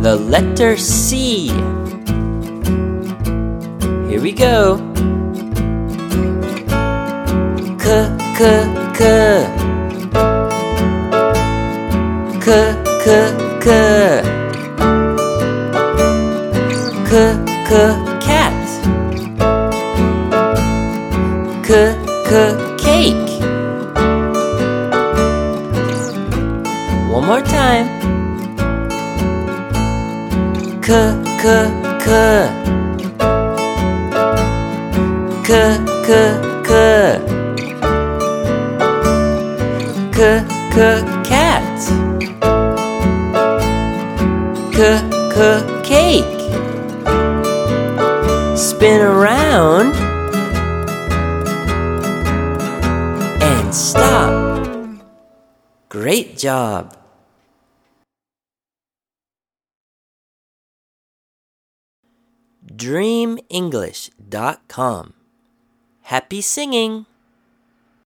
The letter C. Here we go. K, k, k. K, k, k. K, k, cat. K, k, cake. One more time. K, k, k. K, k, k. K, k, cat. K, k, cake. Spin around and stop. Great job. dreamenglish.com. Happy singing!